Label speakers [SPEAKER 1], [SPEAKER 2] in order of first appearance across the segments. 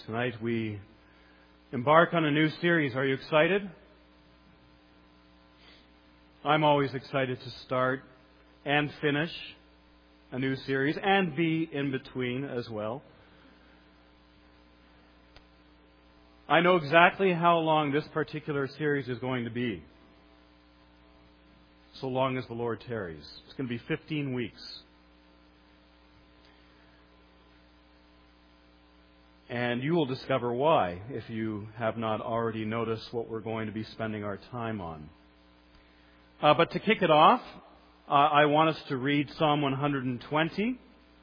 [SPEAKER 1] Tonight we embark on a new series. Are you excited? I'm always excited to start and finish a new series and be in between as well. I know exactly how long this particular series is going to be. So long as the Lord tarries. It's going to be 15 weeks. And you will discover why if you have not already noticed what we're going to be spending our time on. But to kick it off, I want us to read Psalm 120.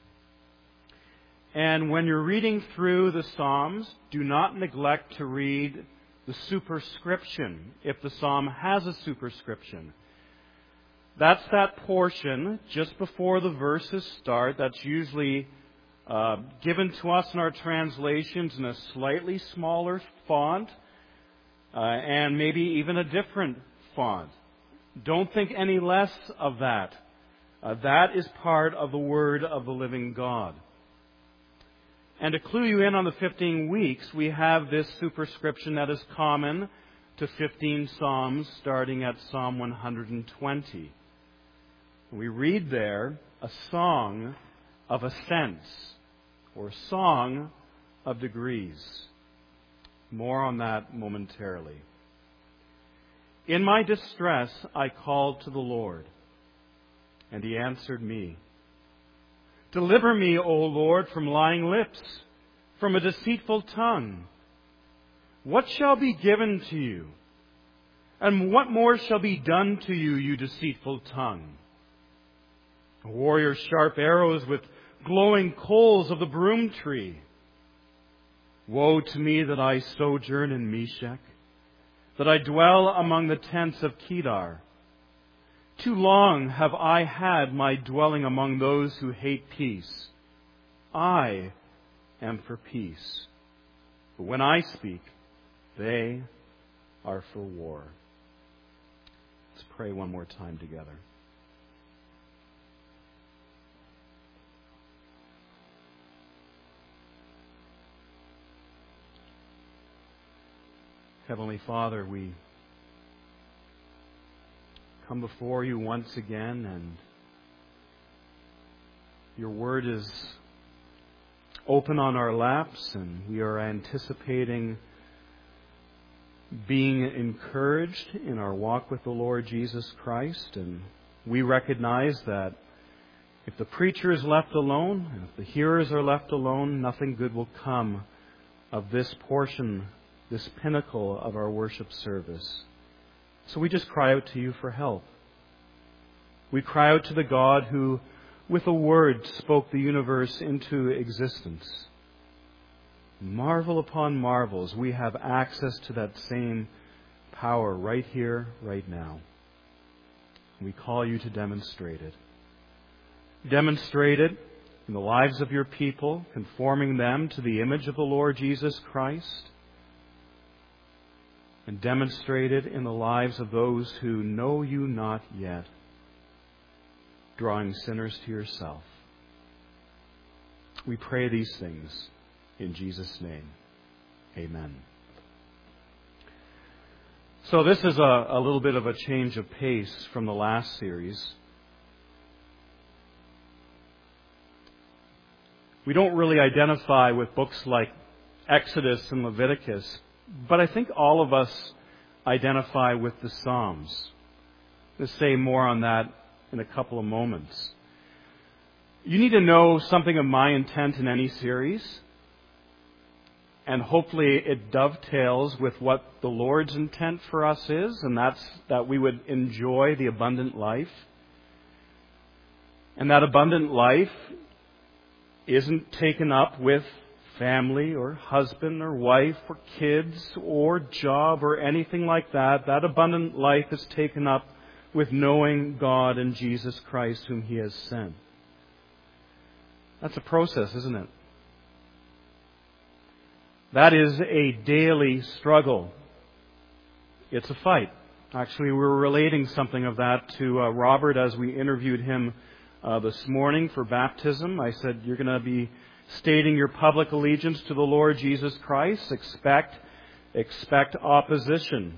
[SPEAKER 1] And when you're reading through the Psalms, do not neglect to read the superscription, if the Psalm has a superscription. That's that portion just before the verses start that's usually given to us in our translations in a slightly smaller font and maybe even a different font. Don't think any less of that. That is part of the Word of the living God. And to clue you in on the 15 weeks, we have this superscription that is common to 15 Psalms, starting at Psalm 120. We read there a song of ascents, or song of degrees. More on that momentarily. In my distress, I called to the Lord, and He answered me. Deliver me, O Lord, from lying lips, from a deceitful tongue. What shall be given to you? And what more shall be done to you, you deceitful tongue? A warrior's sharp arrows with glowing coals of the broom tree. Woe to me that I sojourn in Meshech, that I dwell among the tents of Kedar. Too long have I had my dwelling among those who hate peace. I am for peace. But when I speak, they are for war. Let's pray one more time together. Heavenly Father, we come before you once again, and your word is open on our laps, and we are anticipating being encouraged in our walk with the Lord Jesus Christ. And we recognize that if the preacher is left alone, and if the hearers are left alone, nothing good will come of this portion, this pinnacle of our worship service. So we just cry out to you for help. We cry out to the God who, with a word, spoke the universe into existence. Marvel upon marvels, we have access to that same power right here, right now. We call you to demonstrate it. Demonstrate it in the lives of your people, conforming them to the image of the Lord Jesus Christ. And demonstrate it in the lives of those who know you not yet, drawing sinners to yourself. We pray these things in Jesus' name. Amen. So this is a little bit of a change of pace from the last series. We don't really identify with books like Exodus and Leviticus, but I think all of us identify with the Psalms. I'll say more on that in a couple of moments. You need to know something of my intent in any series, and hopefully it dovetails with what the Lord's intent for us is, and that's that we would enjoy the abundant life. And that abundant life isn't taken up with family or husband or wife or kids or job or anything like that. That abundant life is taken up with knowing God and Jesus Christ whom He has sent. That's a process, isn't it? That is a daily struggle. It's a fight. Actually, we were relating something of that to Robert as we interviewed him this morning for baptism. I said, you're going to be stating your public allegiance to the Lord Jesus Christ, expect opposition.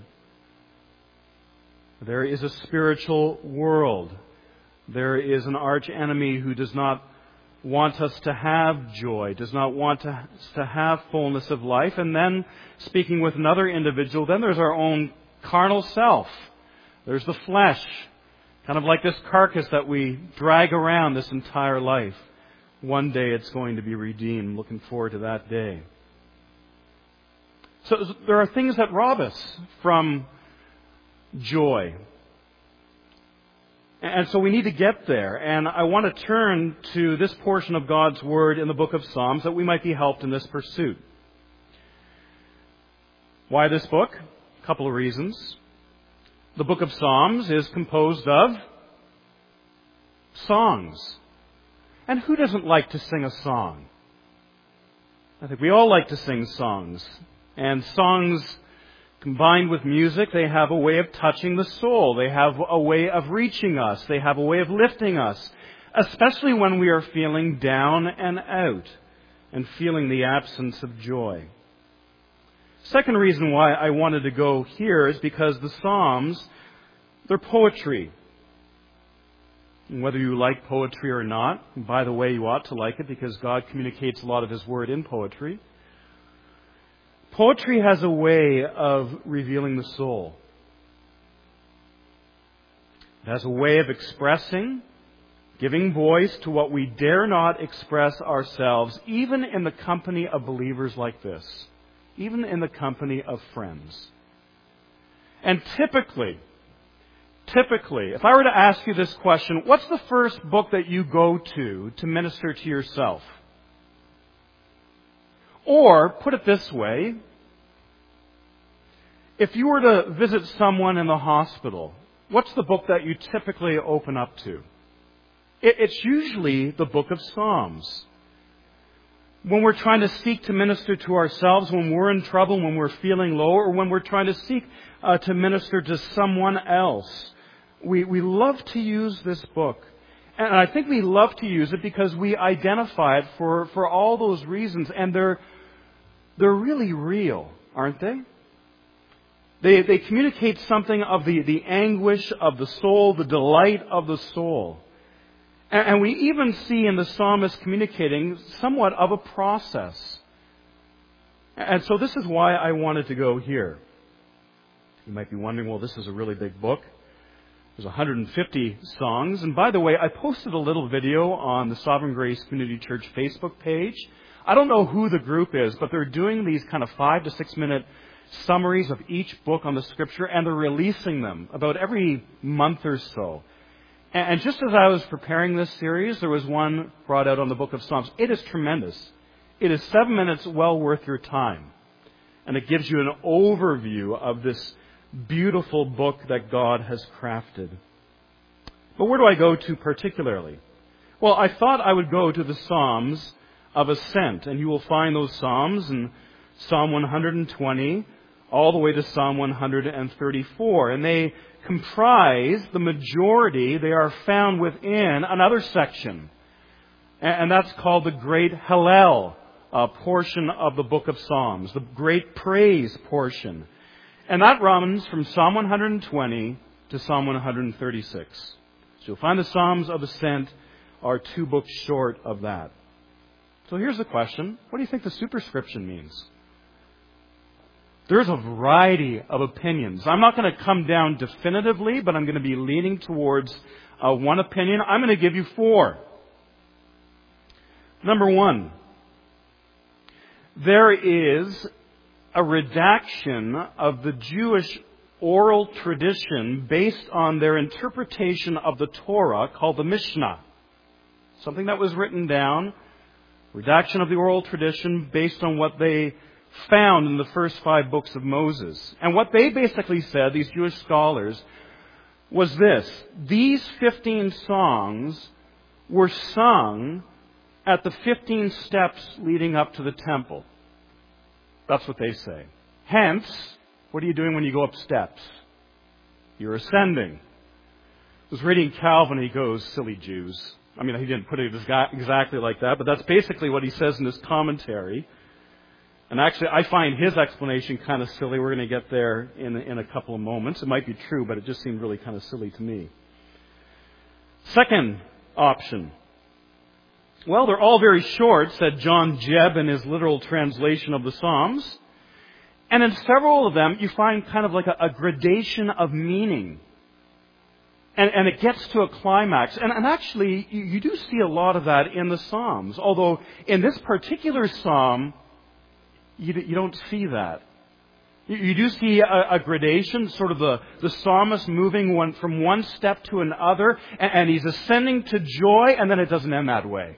[SPEAKER 1] There is a spiritual world. There is an archenemy who does not want us to have joy, does not want us to have fullness of life. And then, speaking with another individual, then there's our own carnal self. There's the flesh, kind of like this carcass that we drag around this entire life. One day it's going to be redeemed. Looking forward to that day. So there are things that rob us from joy. And so we need to get there. And I want to turn to this portion of God's Word in the book of Psalms that we might be helped in this pursuit. Why this book? A couple of reasons. The book of Psalms is composed of songs. And who doesn't like to sing a song? I think we all like to sing songs. And songs, combined with music, they have a way of touching the soul. They have a way of reaching us. They have a way of lifting us, especially when we are feeling down and out and feeling the absence of joy. Second reason why I wanted to go here is because the Psalms, they're poetry. And whether you like poetry or not, and by the way, you ought to like it because God communicates a lot of His Word in poetry. Poetry has a way of revealing the soul. It has a way of expressing, giving voice to what we dare not express ourselves, even in the company of believers like this, even in the company of friends. And typically, if I were to ask you this question, what's the first book that you go to minister to yourself? Or, put it this way, if you were to visit someone in the hospital, what's the book that you typically open up to? It's usually the book of Psalms. When we're trying to seek to minister to ourselves, when we're in trouble, when we're feeling low, or when we're trying to seek to minister to someone else, we love to use this book. And I think we love to use it because we identify it for all those reasons. And they're really real, aren't they? They communicate something of the anguish of the soul, the delight of the soul. And we even see in the psalmist communicating somewhat of a process. And so this is why I wanted to go here. You might be wondering, well, this is a really big book. There's 150 songs. And by the way, I posted a little video on the Sovereign Grace Community Church Facebook page. I don't know who the group is, but they're doing these kind of 5 to 6 minute summaries of each book on the Scripture, and they're releasing them about every month or so. And just as I was preparing this series, there was one brought out on the book of Psalms. It is tremendous. It is 7 minutes well worth your time. And it gives you an overview of this beautiful book that God has crafted. But where do I go to particularly? Well, I thought I would go to the Psalms of Ascent. And you will find those Psalms in Psalm 120 all the way to Psalm 134. And they comprise the majority, they are found within another section. And that's called the Great Hallel portion of the book of Psalms, the Great Praise portion. And that runs from Psalm 120 to Psalm 136. So you'll find the Psalms of Ascent are 2 books short of that. So here's the question. What do you think the superscription means? There's a variety of opinions. I'm not going to come down definitively, but I'm going to be leaning towards one opinion. I'm going to give you 4. Number 1, there is a redaction of the Jewish oral tradition based on their interpretation of the Torah called the Mishnah. Something that was written down, redaction of the oral tradition based on what they found in the first 5 books of Moses. And what they basically said, these Jewish scholars, was this: these 15 songs were sung at the 15 steps leading up to the temple. That's what they say. Hence, what are you doing when you go up steps? You're ascending. I was reading Calvin, he goes, silly Jews. I mean, he didn't put it exactly like that, but that's basically what he says in his commentary. And actually, I find his explanation kind of silly. We're going to get there in a couple of moments. It might be true, but it just seemed really kind of silly to me. Second option. Well, they're all very short, said John Jebb in his literal translation of the Psalms. And in several of them, you find kind of like a gradation of meaning. And it gets to a climax. And actually, you do see a lot of that in the Psalms. Although, in this particular Psalm, you don't see that. You do see a gradation, sort of the psalmist moving from one step to another, and he's ascending to joy, and then it doesn't end that way.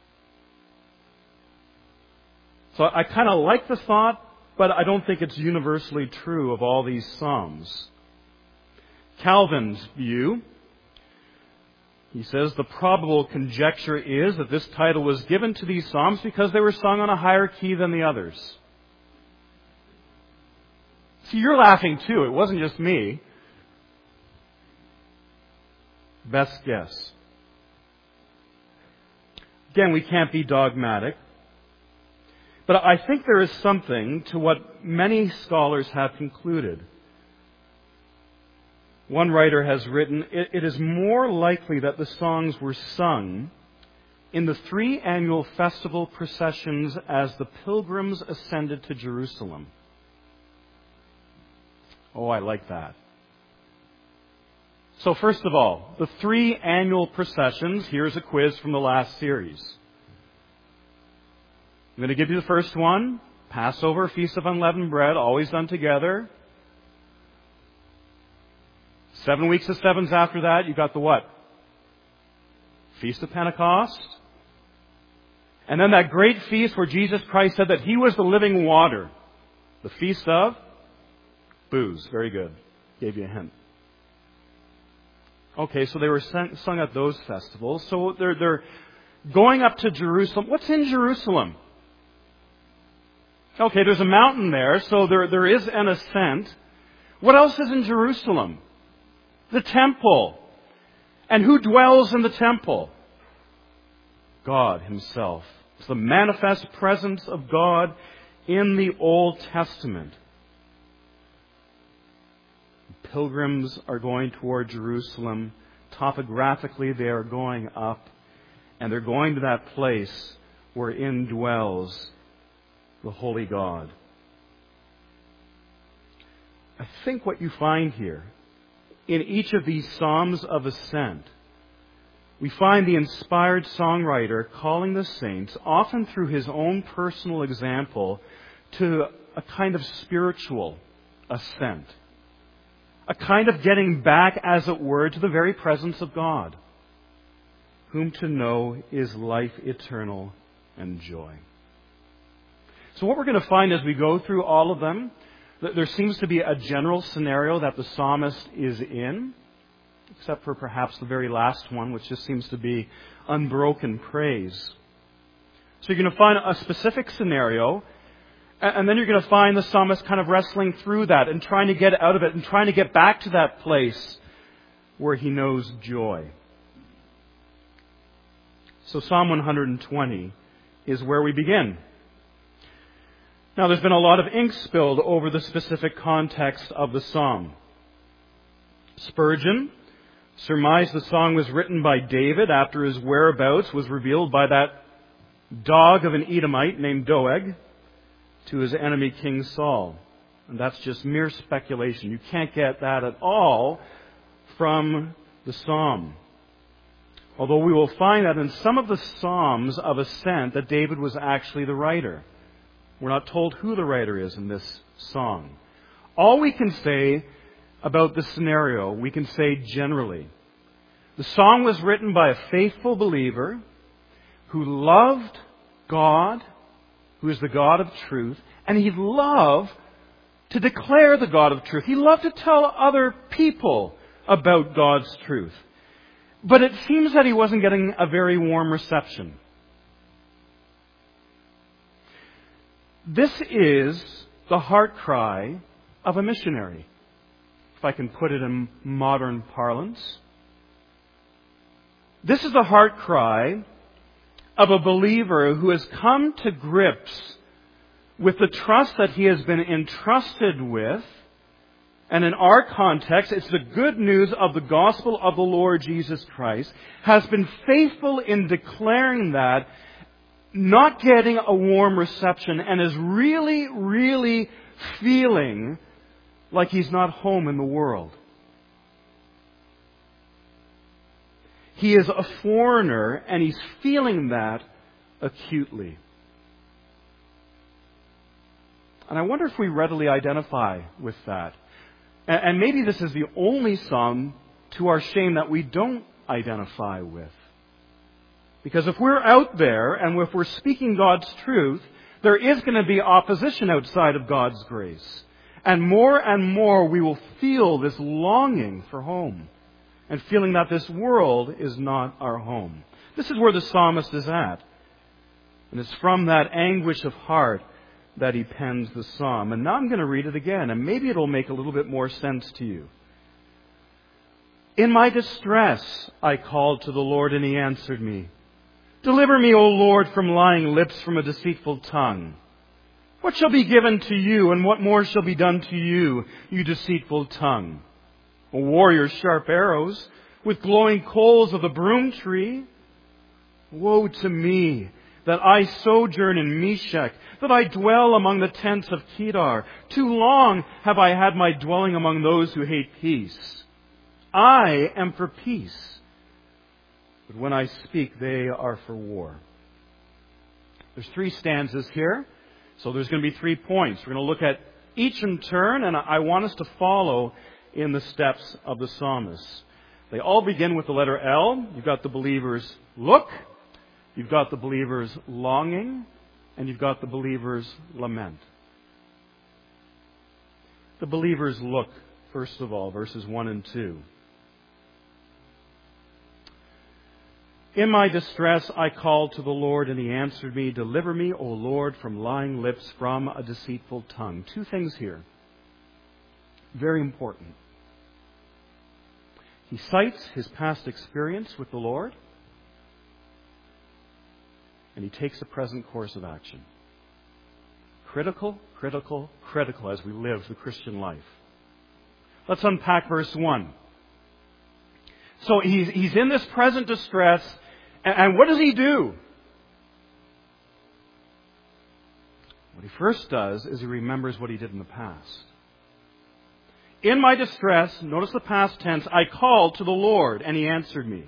[SPEAKER 1] So I kind of like the thought, but I don't think it's universally true of all these psalms. Calvin's view, he says, the probable conjecture is that this title was given to these psalms because they were sung on a higher key than the others. See, you're laughing too. It wasn't just me. Best guess. Again, we can't be dogmatic. But I think there is something to what many scholars have concluded. One writer has written, it is more likely that the songs were sung in the 3 annual festival processions as the pilgrims ascended to Jerusalem. Oh, I like that. So first of all, the 3 annual processions, here's a quiz from the last series. I'm going to give you the first one. Passover, Feast of Unleavened Bread, always done together. 7 weeks of sevens after that, you've got the what? Feast of Pentecost. And then that great feast where Jesus Christ said that He was the living water. The Feast of Booze. Very good. Gave you a hint. Okay, so they were sung at those festivals. So they're going up to Jerusalem. What's in Jerusalem? Okay, there's a mountain there, so there is an ascent. What else is in Jerusalem? The temple. And who dwells in the temple? God Himself. It's the manifest presence of God in the Old Testament. Pilgrims are going toward Jerusalem. Topographically, they are going up. And they're going to that place wherein dwells the Holy God. I think what you find here, in each of these Psalms of Ascent, we find the inspired songwriter calling the saints, often through his own personal example, to a kind of spiritual ascent. A kind of getting back, as it were, to the very presence of God, whom to know is life eternal and joy. So what we're going to find as we go through all of them, there seems to be a general scenario that the psalmist is in, except for perhaps the very last one, which just seems to be unbroken praise. So you're going to find a specific scenario, and then you're going to find the psalmist kind of wrestling through that and trying to get out of it and trying to get back to that place where he knows joy. So Psalm 120 is where we begin. Now, there's been a lot of ink spilled over the specific context of the psalm. Spurgeon surmised the song was written by David after his whereabouts was revealed by that dog of an Edomite named Doeg to his enemy King Saul. And that's just mere speculation. You can't get that at all from the psalm. Although we will find that in some of the Psalms of Ascent that David was actually the writer. We're not told who the writer is in this song. All we can say about the scenario, we can say generally. The song was written by a faithful believer who loved God, who is the God of truth, and he loved to declare the God of truth. He loved to tell other people about God's truth. But it seems that he wasn't getting a very warm reception. This is the heart cry of a missionary, if I can put it in modern parlance. This is the heart cry of a believer who has come to grips with the trust that he has been entrusted with. And in our context, it's the good news of the gospel of the Lord Jesus Christ, has been faithful in declaring that, not getting a warm reception, and is really, really feeling like he's not home in the world. He is a foreigner, and he's feeling that acutely. And I wonder if we readily identify with that. And maybe this is the only psalm, to our shame, that we don't identify with. Because if we're out there and if we're speaking God's truth, there is going to be opposition outside of God's grace. And more we will feel this longing for home and feeling that this world is not our home. This is where the psalmist is at. And it's from that anguish of heart that he pens the psalm. And now I'm going to read it again, and maybe it'll make a little bit more sense to you. In my distress, I called to the Lord, and he answered me. Deliver me, O Lord, from lying lips, from a deceitful tongue. What shall be given to you, and what more shall be done to you, you deceitful tongue? A warrior's sharp arrows, with glowing coals of the broom tree. Woe to me, that I sojourn in Meshech, that I dwell among the tents of Kedar. Too long have I had my dwelling among those who hate peace. I am for peace, but when I speak, they are for war. There's 3 stanzas here, so there's going to be 3 points. We're going to look at each in turn, and I want us to follow in the steps of the psalmist. They all begin with the letter L. You've got the believer's look, you've got the believer's longing, and you've got the believer's lament. The believer's look, first of all, verses 1 and 2. In my distress I called to the Lord, and he answered me. Deliver me, O Lord, from lying lips, from a deceitful tongue. 2 things here. Very important. He cites his past experience with the Lord, and he takes a present course of action. Critical, critical, critical as we live the Christian life. Let's unpack verse 1. So he's in this present distress, and what does he do? What he first does is he remembers what he did in the past. In my distress, notice the past tense, I called to the Lord, and he answered me.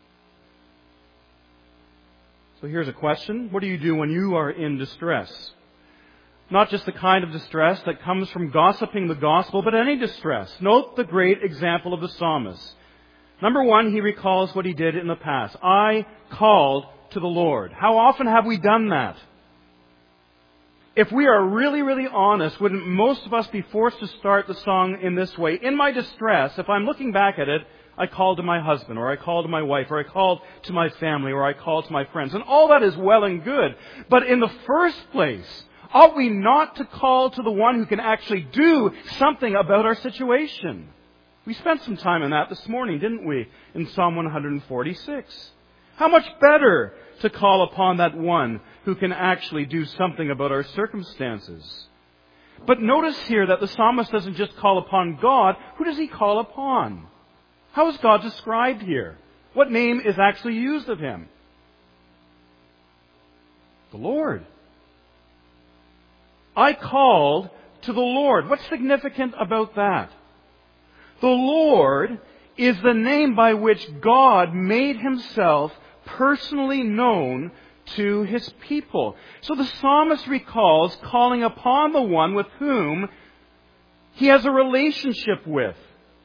[SPEAKER 1] So here's a question. What do you do when you are in distress? Not just the kind of distress that comes from gossiping the gospel, but any distress. Note the great example of the psalmist. Number 1, he recalls what he did in the past. I called to the Lord. How often have we done that? If we are really, really honest, wouldn't most of us be forced to start the song in this way? In my distress, if I'm looking back at it, I called to my husband, or I called to my wife, or I called to my family, or I called to my friends. And all that is well and good. But in the first place, ought we not to call to the one who can actually do something about our situation? We spent some time on that this morning, didn't we? In Psalm 146. How much better to call upon that one who can actually do something about our circumstances. But notice here that the psalmist doesn't just call upon God. Who does he call upon? How is God described here? What name is actually used of him? The Lord. I called to the Lord. What's significant about that? The Lord is the name by which God made himself personally known to his people. So the psalmist recalls calling upon the one with whom he has a relationship with.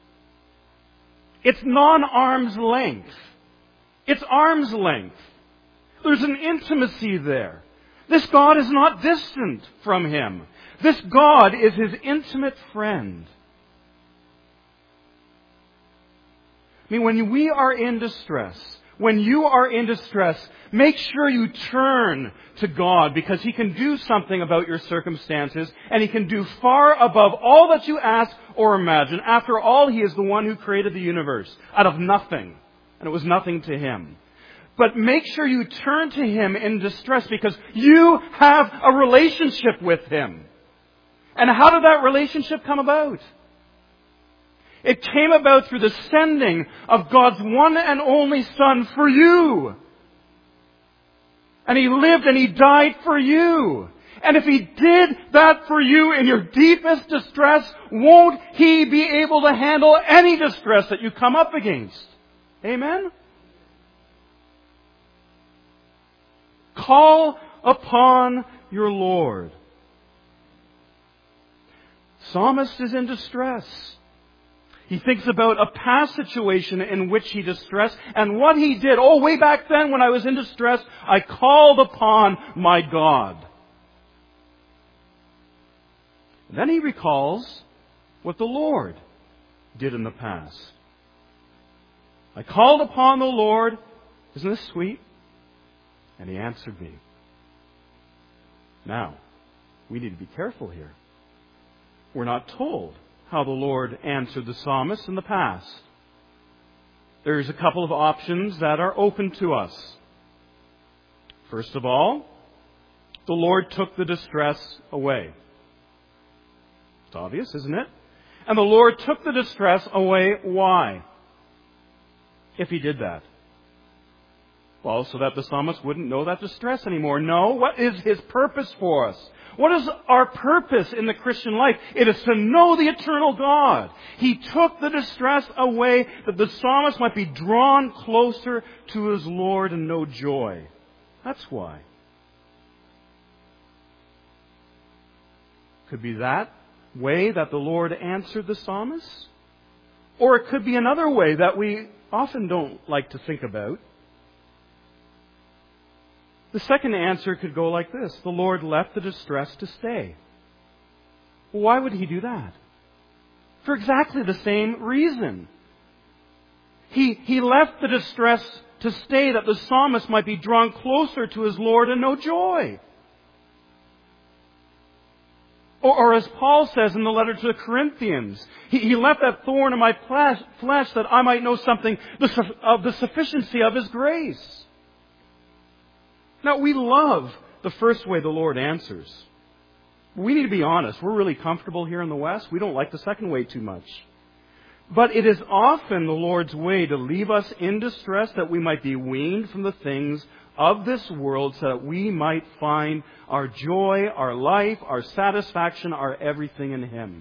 [SPEAKER 1] It's non-arm's length. It's arm's length. There's an intimacy there. This God is not distant from him. This God is his intimate friend. I mean, when we are in distress, when you are in distress, make sure you turn to God, because he can do something about your circumstances, and he can do far above all that you ask or imagine. After all, he is the one who created the universe out of nothing, and it was nothing to him. But make sure you turn to Him in distress because you have a relationship with Him. And how did that relationship come about? It came about through the sending of God's one and only Son for you. And He lived and He died for you. And if He did that for you in your deepest distress, won't He be able to handle any distress that you come up against? Amen? Call upon your Lord. Psalmist is in distress. He thinks about a past situation in which he distressed and what he did. Oh, way back then when I was in distress, I called upon my God. Then he recalls what the Lord did in the past. I called upon the Lord. Isn't this sweet? And He answered me. Now, we need to be careful here. We're not told how the Lord answered the psalmist in the past. There's a couple of options that are open to us. First of all, the Lord took the distress away. It's obvious, isn't it? And the Lord took the distress away. Why? If He did that. Well, so that the psalmist wouldn't know that distress anymore. No, what is His purpose for us? What is our purpose in the Christian life? It is to know the eternal God. He took the distress away that the psalmist might be drawn closer to his Lord and know joy. That's why. Could be that way that the Lord answered the psalmist. Or it could be another way that we often don't like to think about. The second answer could go like this. The Lord left the distress to stay. Well, why would He do that? For exactly the same reason. He left the distress to stay that the psalmist might be drawn closer to his Lord and know joy. Or as Paul says in the letter to the Corinthians, He left that thorn in my flesh that I might know something of the sufficiency of His grace. Now, we love the first way the Lord answers. We need to be honest. We're really comfortable here in the West. We don't like the second way too much. But it is often the Lord's way to leave us in distress that we might be weaned from the things of this world so that we might find our joy, our life, our satisfaction, our everything in Him.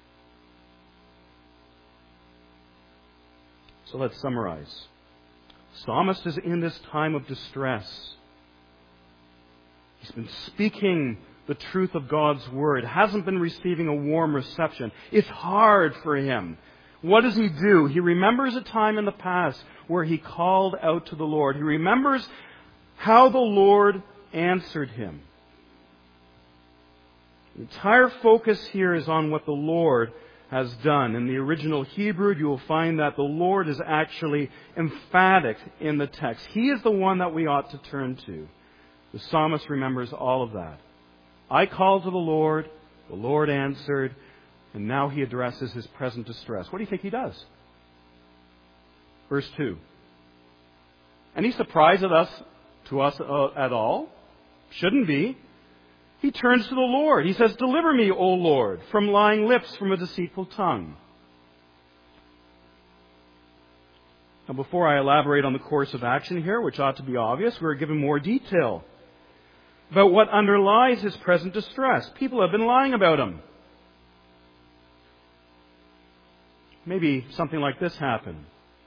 [SPEAKER 1] So let's summarize. Psalmist is in this time of distress. He's been speaking the truth of God's Word. Hasn't been receiving a warm reception. It's hard for him. What does he do? He remembers a time in the past where he called out to the Lord. He remembers how the Lord answered him. The entire focus here is on what the Lord has done. In the original Hebrew, you will find that the Lord is actually emphatic in the text. He is the one that we ought to turn to. The psalmist remembers all of that. I called to the Lord answered, and now he addresses his present distress. What do you think he does? Verse 2. Any surprise to us at all? Shouldn't be. He turns to the Lord. He says, "Deliver me, O Lord, from lying lips, from a deceitful tongue." Now, before I elaborate on the course of action here, which ought to be obvious, we're given more detail about what underlies his present distress. People have been lying about him. Maybe something like this happened.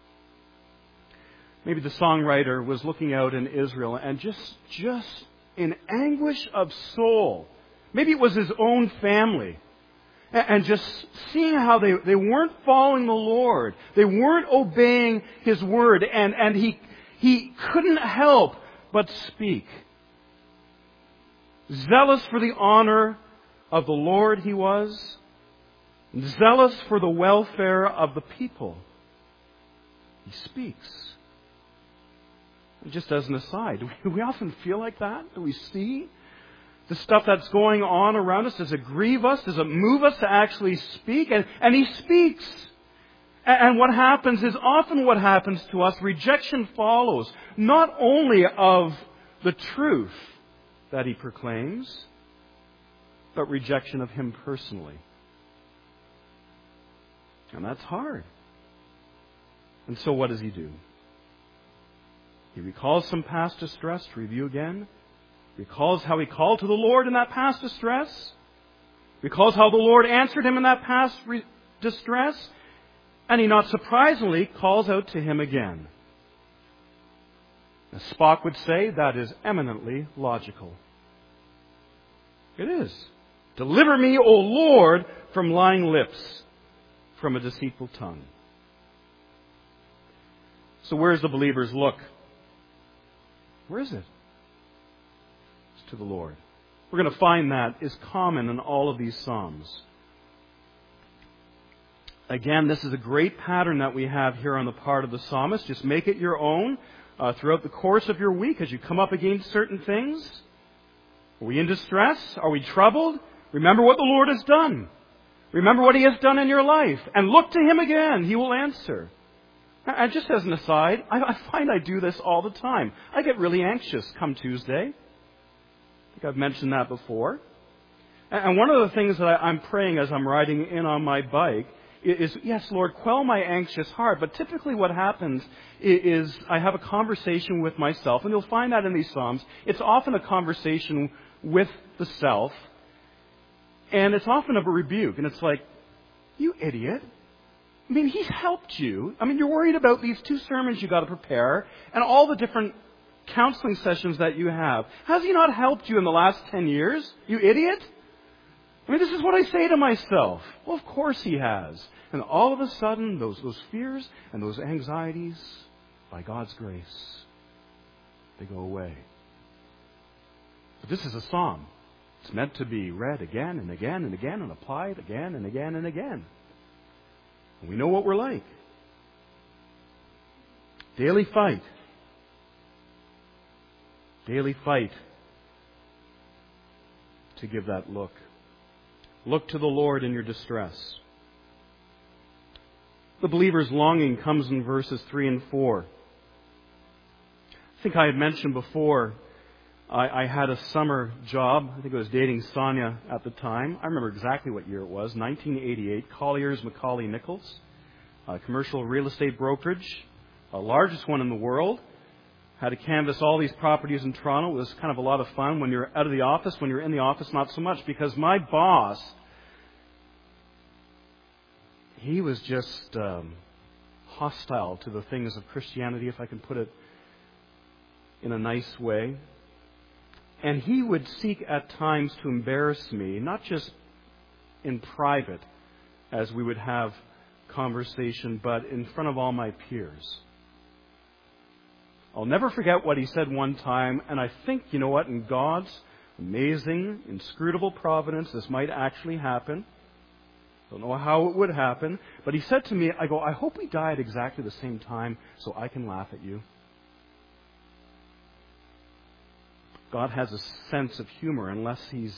[SPEAKER 1] Maybe the songwriter was looking out in Israel and just in anguish of soul. Maybe it was his own family. And just seeing how they weren't following the Lord. They weren't obeying His word. And he couldn't help but speak. Zealous for the honor of the Lord he was. Zealous for the welfare of the people. He speaks. Just as an aside, do we often feel like that? Do we see the stuff that's going on around us? Does it grieve us? Does it move us to actually speak? And he speaks. And what happens is often what happens to us, rejection follows, not only of the truth that he proclaims, but rejection of him personally. And that's hard. And so what does he do? He recalls some past distress to review again. Recalls how he called to the Lord in that past distress. Recalls how the Lord answered him in that past distress. And he, not surprisingly, calls out to him again. As Spock would say, that is eminently logical. It is. Deliver me, O Lord, from lying lips, from a deceitful tongue. So where's the believer's look? Where is it? It's to the Lord. We're going to find that is common in all of these Psalms. Again, this is a great pattern that we have here on the part of the psalmist. Just make it your own throughout the course of your week as you come up against certain things. Are we in distress? Are we troubled? Remember what the Lord has done. Remember what He has done in your life. And look to Him again. He will answer. And just as an aside, I find I do this all the time. I get really anxious come Tuesday. I think I've mentioned that before. And one of the things that I'm praying as I'm riding in on my bike is, yes, Lord, quell my anxious heart. But typically what happens is I have a conversation with myself. And you'll find that in these Psalms. It's often a conversation with the self. And it's often of a rebuke. And it's like, you idiot. I mean, He's helped you. I mean, you're worried about these 2 sermons you got to prepare and all the different counseling sessions that you have. Has He not helped you in the last 10 years? You idiot. I mean, this is what I say to myself. Well, of course He has. And all of a sudden, those fears and those anxieties, by God's grace, they go away. But this is a psalm. It's meant to be read again and again and again and applied again and again and again. And we know what we're like. Daily fight. Daily fight to give that look. Look to the Lord in your distress. The believer's longing comes in verses 3 and 4. I think I had mentioned before, I had a summer job. I think I was dating Sonia at the time. I remember exactly what year it was, 1988, Colliers Macaulay Nichols, a commercial real estate brokerage, the largest one in the world. Had to canvass all these properties in Toronto. It was kind of a lot of fun when you're out of the office. When you're in the office, not so much, because my boss, he was just hostile to the things of Christianity, if I can put it in a nice way. And he would seek at times to embarrass me, not just in private, as we would have conversation, but in front of all my peers. I'll never forget what he said one time, and I think, you know what, in God's amazing, inscrutable providence, this might actually happen. Don't know how it would happen, but he said to me, I hope we die at exactly the same time so I can laugh at you. God has a sense of humor unless he's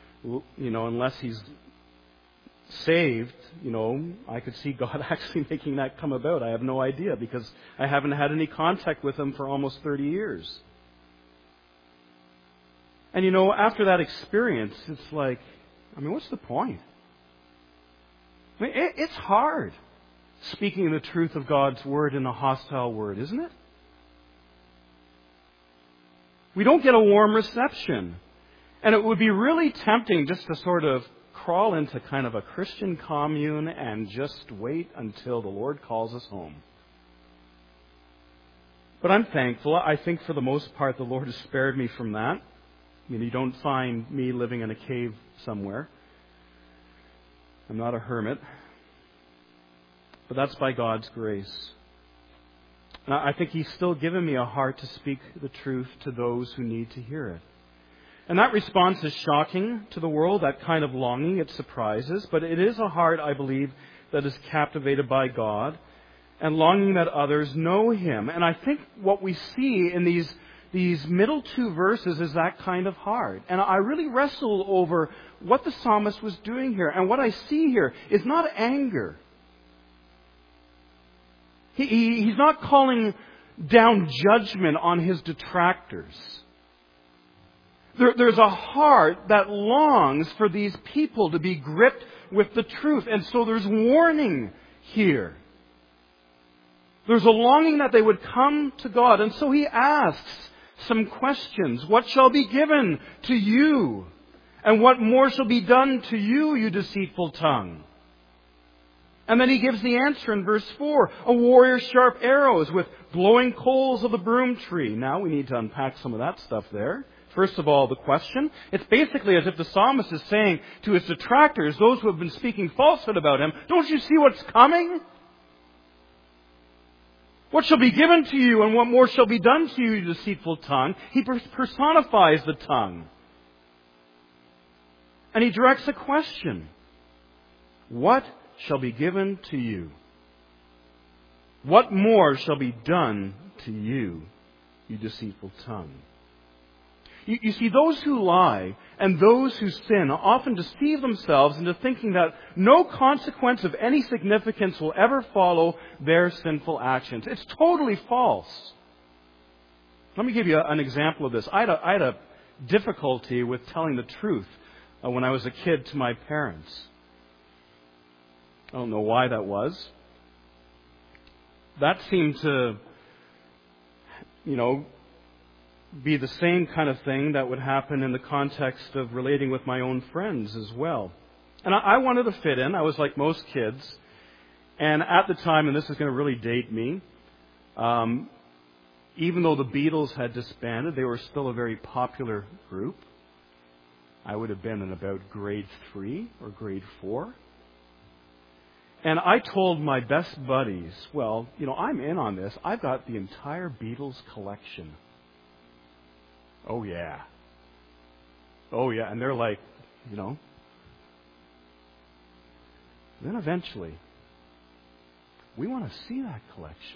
[SPEAKER 1] saved, I could see God actually making that come about. I have no idea because I haven't had any contact with Him for almost 30 years. And after that experience, it's like, what's the point? It's hard speaking the truth of God's Word in a hostile word, isn't it? We don't get a warm reception. And it would be really tempting just to sort of crawl into kind of a Christian commune and just wait until the Lord calls us home. But I'm thankful. I think for the most part the Lord has spared me from that. You don't find me living in a cave somewhere. I'm not a hermit. But that's by God's grace. And I think He's still given me a heart to speak the truth to those who need to hear it. And that response is shocking to the world, that kind of longing. It surprises. But it is a heart, I believe, that is captivated by God and longing that others know Him. And I think what we see in these middle 2 verses is that kind of heart. And I really wrestle over what the psalmist was doing here. And what I see here is not anger. He's not calling down judgment on his detractors. There's a heart that longs for these people to be gripped with the truth. And so there's warning here. There's a longing that they would come to God. And so he asks some questions. What shall be given to you? And what more shall be done to you, you deceitful tongue? And then he gives the answer in verse 4. A warrior's sharp arrows with glowing coals of the broom tree. Now we need to unpack some of that stuff there. First of all, the question. It's basically as if the psalmist is saying to his detractors, those who have been speaking falsehood about him, don't you see what's coming? What shall be given to you and what more shall be done to you, you deceitful tongue? He personifies the tongue. And he directs a question. What shall be given to you? What more shall be done to you, you deceitful tongue? You see, those who lie and those who sin often deceive themselves into thinking that no consequence of any significance will ever follow their sinful actions. It's totally false. Let me give you an example of this. I had a difficulty with telling the truth when I was a kid to my parents. I don't know why that was. That seemed to, be the same kind of thing that would happen in the context of relating with my own friends as well. And I wanted to fit in. I was like most kids. And at the time, and this is going to really date me, even though the Beatles had disbanded, they were still a very popular group. I would have been in about grade 3 or grade 4. And I told my best buddies, well, I'm in on this. I've got the entire Beatles collection. Oh, yeah. And they're like, Then eventually, we want to see that collection.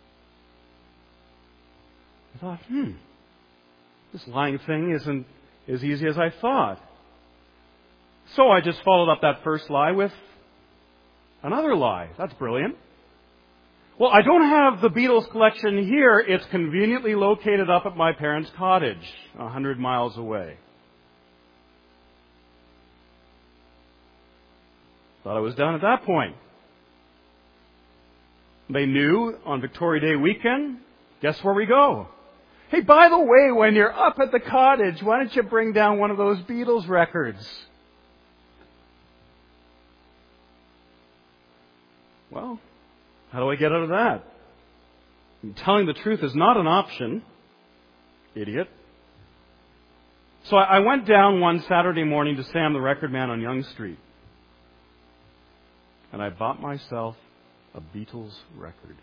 [SPEAKER 1] I thought, this lying thing isn't as easy as I thought. So I just followed up that first lie with another lie. That's brilliant. Well, I don't have the Beatles collection here. It's conveniently located up at my parents' cottage, 100 miles away. Thought I was done at that point. They knew on Victoria Day weekend, guess where we go? Hey, by the way, when you're up at the cottage, why don't you bring down one of those Beatles records? Well, how do I get out of that? Telling the truth is not an option, idiot. So I went down one Saturday morning to Sam the Record Man on Yonge Street. And I bought myself a Beatles record.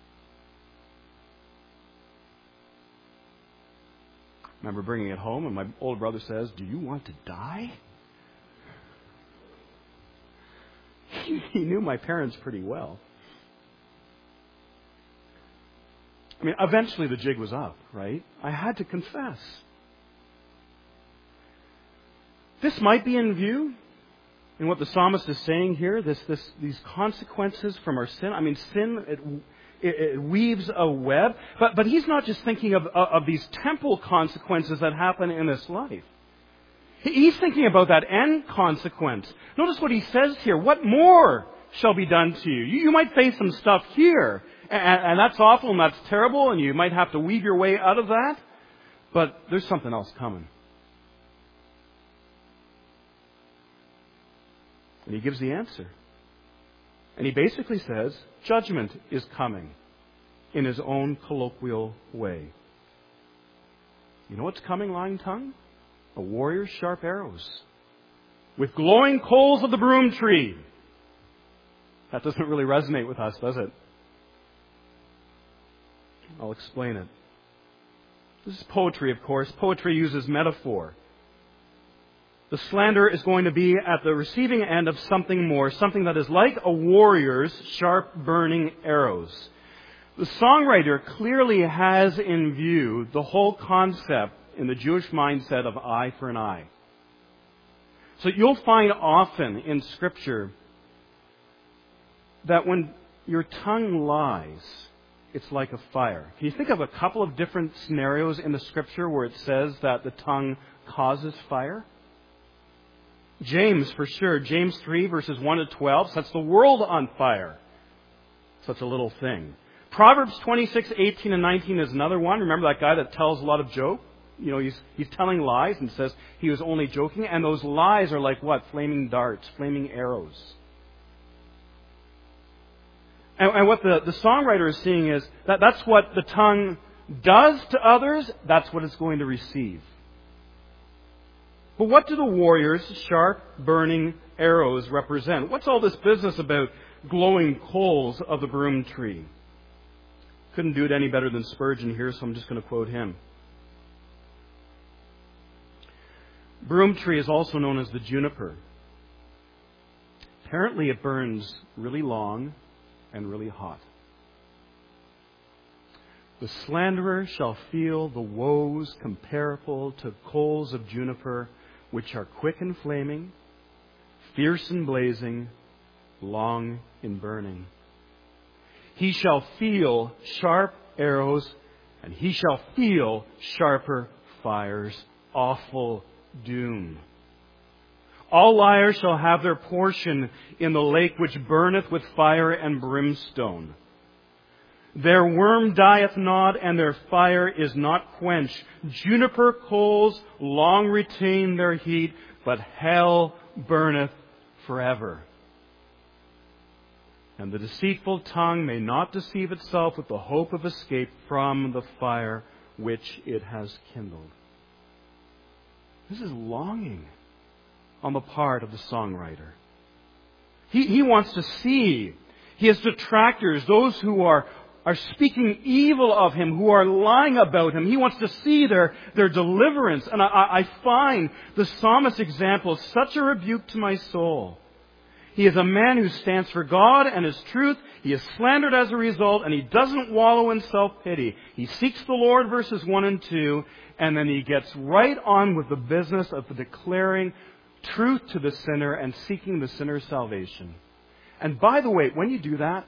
[SPEAKER 1] I remember bringing it home, and my older brother says, "Do you want to die?" He knew my parents pretty well. Eventually the jig was up, right? I had to confess. This might be in view in what the psalmist is saying here, these consequences from our sin. Sin, it weaves a web. But he's not just thinking of these temporal consequences that happen in this life. He's thinking about that end consequence. Notice what he says here. What more shall be done to you? You might face some stuff here, and that's awful and that's terrible, and you might have to weave your way out of that. But there's something else coming. And he gives the answer. And he basically says, judgment is coming in his own colloquial way. You know what's coming, lying tongue? A warrior's sharp arrows with glowing coals of the broom tree. That doesn't really resonate with us, does it? I'll explain it. This is poetry, of course. Poetry uses metaphor. The slanderer is going to be at the receiving end of something more, something that is like a warrior's sharp burning arrows. The songwriter clearly has in view the whole concept in the Jewish mindset of eye for an eye. So you'll find often in Scripture that when your tongue lies, it's like a fire. Can you think of a couple of different scenarios in the Scripture where it says that the tongue causes fire? James, for sure. James 3, verses 1 to 12, sets the world on fire. Such a little thing. Proverbs 26, 18 and 19 is another one. Remember that guy that tells a lot of joke? You know, he's telling lies and says he was only joking. And those lies are like what? Flaming darts, flaming arrows. And what the songwriter is seeing is that that's what the tongue does to others, that's what it's going to receive. But what do the warrior's sharp, burning arrows represent? What's all this business about glowing coals of the broom tree? Couldn't do it any better than Spurgeon here, so I'm just going to quote him. Broom tree is also known as the juniper. Apparently it burns really long and really hot. The slanderer shall feel the woes comparable to coals of juniper, which are quick in flaming, fierce in blazing, long in burning. He shall feel sharp arrows, and he shall feel sharper fires, awful doom. All liars shall have their portion in the lake which burneth with fire and brimstone. Their worm dieth not, and their fire is not quenched. Juniper coals long retain their heat, but hell burneth forever. And the deceitful tongue may not deceive itself with the hope of escape from the fire which it has kindled. This is longing on the part of the songwriter. He wants to see. He has detractors, those who are speaking evil of him, who are lying about him. He wants to see their deliverance. And I find the psalmist's example such a rebuke to my soul. He is a man who stands for God and His truth. He is slandered as a result, and he doesn't wallow in self-pity. He seeks the Lord, verses 1 and 2, and then he gets right on with the business of declaring truth to the sinner and seeking the sinner's salvation. And by the way, when you do that,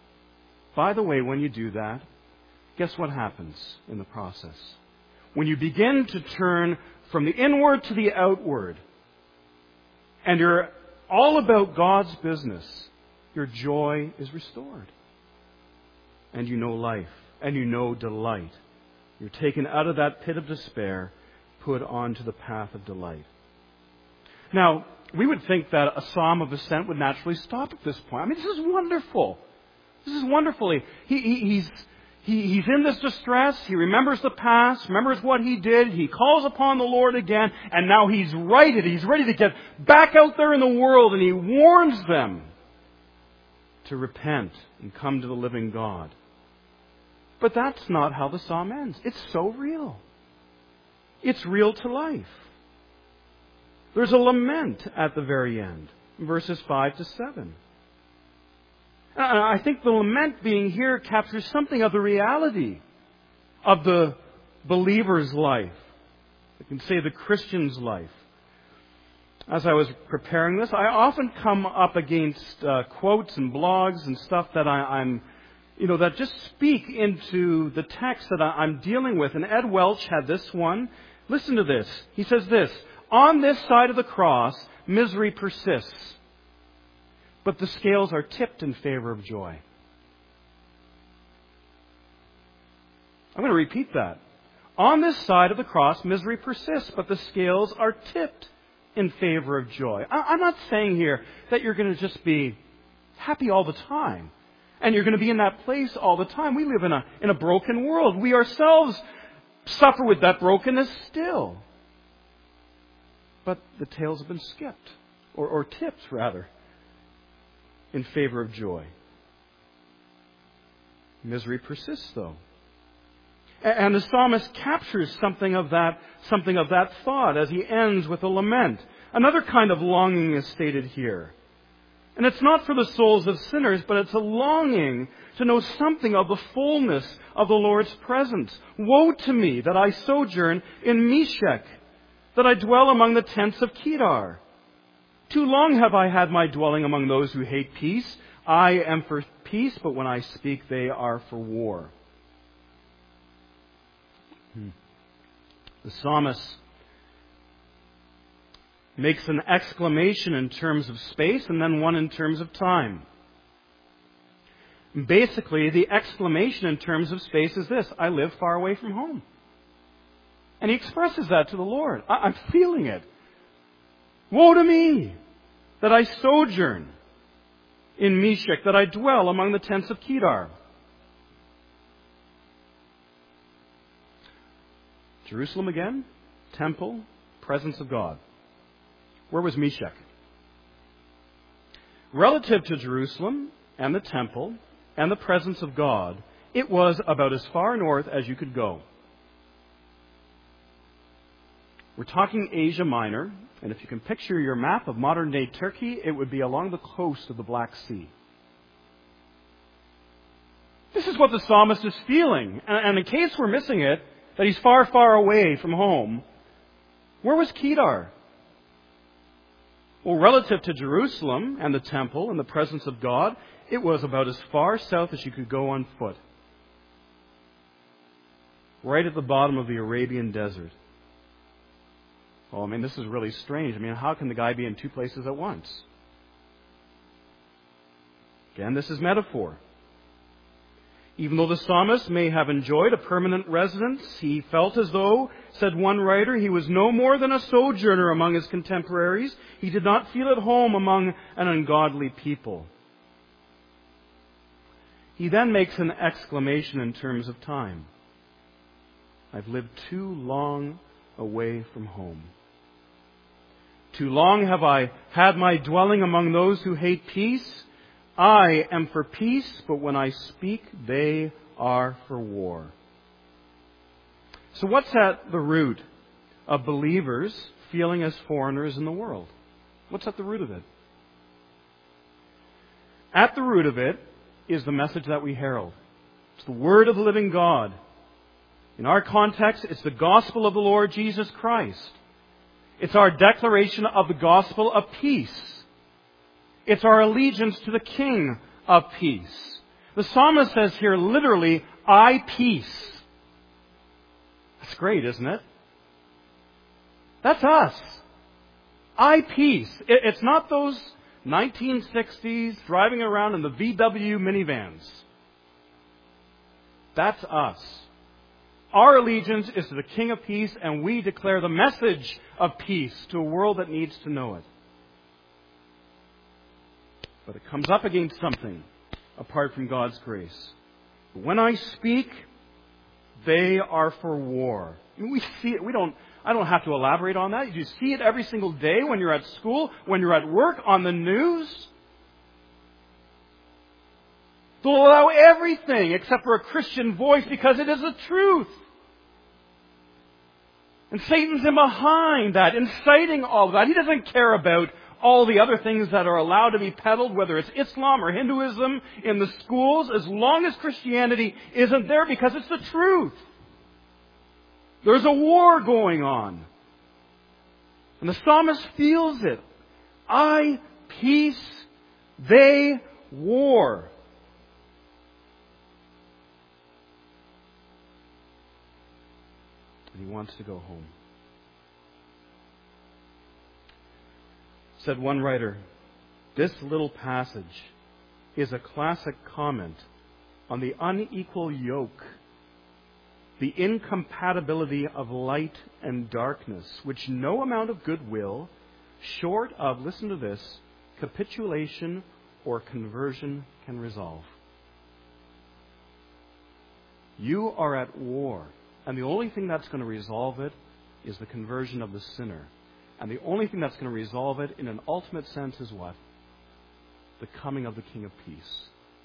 [SPEAKER 1] guess what happens in the process? When you begin to turn from the inward to the outward, and you're all about God's business, your joy is restored. And you know life, and you know delight. You're taken out of that pit of despair, put onto the path of delight. Now, we would think that a psalm of ascent would naturally stop at this point. I mean, this is wonderful. This is wonderful. He's in this distress. He remembers the past, remembers what he did. He calls upon the Lord again, and now he's righted. He's ready to get back out there in the world, and he warns them to repent and come to the living God. But that's not how the psalm ends. It's so real. It's real to life. There's a lament at the very end, verses 5 to 7. I think the lament being here captures something of the reality of the believer's life. I can say the Christian's life. As I was preparing this, I often come up against quotes and blogs and stuff that that just speak into the text that I'm dealing with. And Ed Welch had this one. Listen to this. He says this: on this side of the cross, misery persists, but the scales are tipped in favor of joy. I'm going to repeat that. On this side of the cross, misery persists, but the scales are tipped in favor of joy. I'm not saying here that you're going to just be happy all the time, and you're going to be in that place all the time. We live in a broken world. We ourselves suffer with that brokenness still. But the tails have been skipped, or tipped rather, in favor of joy. Misery persists, though. And the psalmist captures something of that thought as he ends with a lament. Another kind of longing is stated here. And it's not for the souls of sinners, but it's a longing to know something of the fullness of the Lord's presence. Woe to me that I sojourn in Meshech, that I dwell among the tents of Kedar. Too long have I had my dwelling among those who hate peace. I am for peace, but when I speak, they are for war. The psalmist makes an exclamation in terms of space and then one in terms of time. Basically, the exclamation in terms of space is this: I live far away from home. And he expresses that to the Lord. I'm feeling it. Woe to me that I sojourn in Meshech, that I dwell among the tents of Kedar. Jerusalem again, temple, presence of God. Where was Meshech? Relative to Jerusalem and the temple and the presence of God, it was about as far north as you could go. We're talking Asia Minor, and if you can picture your map of modern-day Turkey, it would be along the coast of the Black Sea. This is what the psalmist is feeling. And in case we're missing it, that he's far, far away from home, where was Kedar? Well, relative to Jerusalem and the temple and the presence of God, it was about as far south as you could go on foot. Right at the bottom of the Arabian desert. Oh, this is really strange. How can the guy be in two places at once? Again, this is metaphor. Even though the psalmist may have enjoyed a permanent residence, he felt as though, said one writer, he was no more than a sojourner among his contemporaries. He did not feel at home among an ungodly people. He then makes an exclamation in terms of time. I've lived too long away from home. Too long have I had my dwelling among those who hate peace. I am for peace, but when I speak, they are for war. So what's at the root of believers feeling as foreigners in the world? What's at the root of it? At the root of it is the message that we herald. It's the Word of the living God. In our context, it's the gospel of the Lord Jesus Christ. It's our declaration of the gospel of peace. It's our allegiance to the King of peace. The psalmist says here literally, I peace. That's great, isn't it? That's us. I peace. It's not those 1960s driving around in the VW minivans. That's us. Our allegiance is to the King of peace, and we declare the message of peace to a world that needs to know it. But it comes up against something apart from God's grace. When I speak, they are for war. We see it. I don't have to elaborate on that. You see it every single day when you're at school, when you're at work, on the news. They'll allow everything except for a Christian voice because it is the truth. And Satan's in behind that, inciting all of that. He doesn't care about all the other things that are allowed to be peddled, whether it's Islam or Hinduism in the schools, as long as Christianity isn't there, because it's the truth. There's a war going on. And the psalmist feels it. I peace, they war. And he wants to go home. Said one writer, this little passage is a classic comment on the unequal yoke, the incompatibility of light and darkness, which no amount of goodwill, short of, listen to this, capitulation or conversion can resolve. You are at war, and the only thing that's going to resolve it is the conversion of the sinner. And the only thing that's going to resolve it in an ultimate sense is what? The coming of the King of Peace.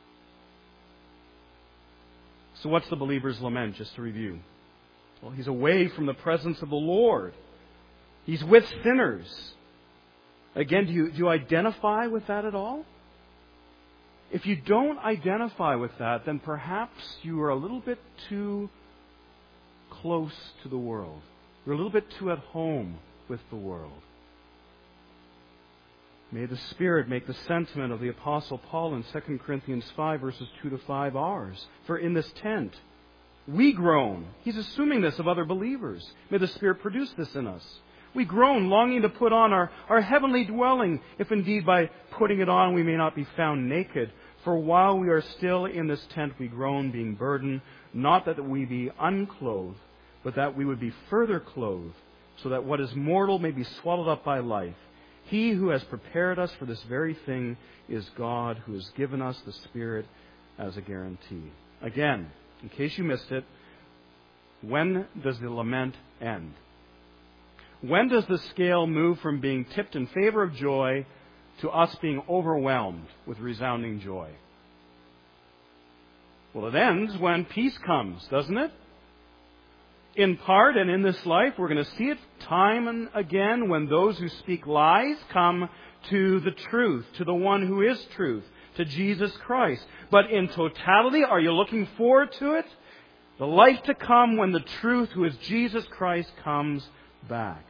[SPEAKER 1] So what's the believer's lament, just to review? Well, he's away from the presence of the Lord. He's with sinners. Again, do you identify with that at all? If you don't identify with that, then perhaps you are a little bit too close to the world. You're a little bit too at home with the world. May the Spirit make the sentiment of the Apostle Paul in 2 Corinthians 5, verses 2 to 5 ours. For in this tent we groan. He's assuming this of other believers. May the Spirit produce this in us. We groan, longing to put on our heavenly dwelling, if indeed by putting it on we may not be found naked. For while we are still in this tent we groan, being burdened, not that we be unclothed, but that we would be further clothed, so that what is mortal may be swallowed up by life. He who has prepared us for this very thing is God, who has given us the Spirit as a guarantee. Again, in case you missed it, when does the lament end? When does the scale move from being tipped in favor of joy to us being overwhelmed with resounding joy? Well, it ends when peace comes, doesn't it? In part, and in this life, we're going to see it time and again when those who speak lies come to the truth, to the one who is truth, to Jesus Christ. But in totality, are you looking forward to it? The life to come when the truth, who is Jesus Christ, comes back.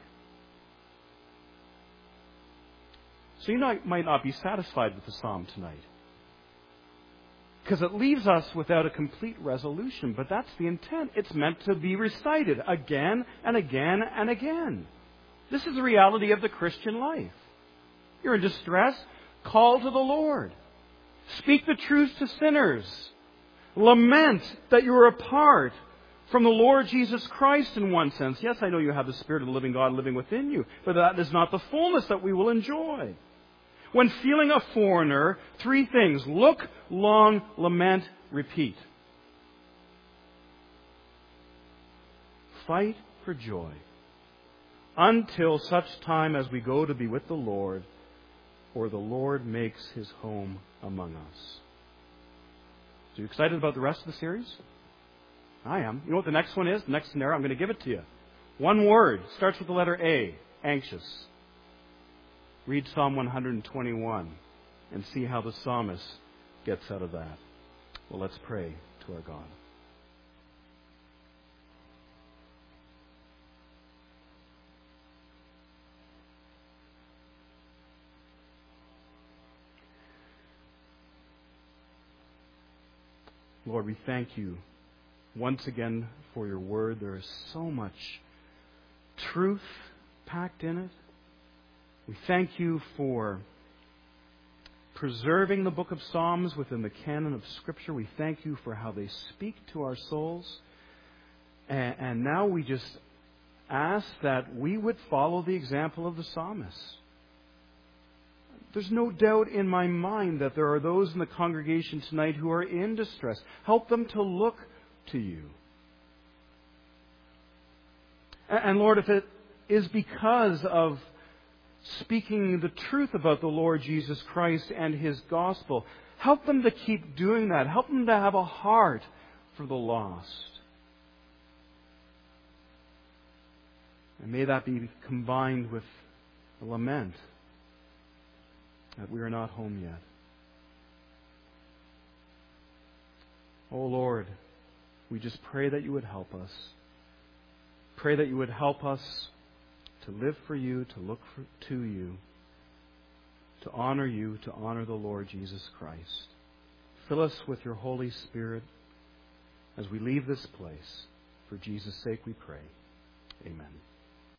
[SPEAKER 1] So you might not be satisfied with the psalm tonight, because it leaves us without a complete resolution. But that's the intent. It's meant to be recited again and again and again. This is the reality of the Christian life. You're in distress, call to the Lord. Speak the truth to sinners. Lament that you are apart from the Lord Jesus Christ in one sense. Yes, I know you have the Spirit of the living God living within you, but that is not the fullness that we will enjoy. When feeling a foreigner, 3 things: look, long, lament, repeat. Fight for joy until such time as we go to be with the Lord, or the Lord makes His home among us. So you excited about the rest of the series? I am. You know what the next one is? The next scenario, I'm going to give it to you. One word. Starts with the letter A. Anxious. Read Psalm 121 and see how the psalmist gets out of that. Well, let's pray to our God. Lord, we thank you once again for your word. There is so much truth packed in it. We thank you for preserving the book of Psalms within the canon of Scripture. We thank you for how they speak to our souls. And now we just ask that we would follow the example of the psalmist. There's no doubt in my mind that there are those in the congregation tonight who are in distress. Help them to look to you. And Lord, if it is because of speaking the truth about the Lord Jesus Christ and His gospel, help them to keep doing that. Help them to have a heart for the lost. And may that be combined with a lament that we are not home yet. Oh Lord, we just pray that you would help us. Pray that you would help us to live for you, to look to you, to honor the Lord Jesus Christ. Fill us with your Holy Spirit as we leave this place. For Jesus' sake we pray. Amen.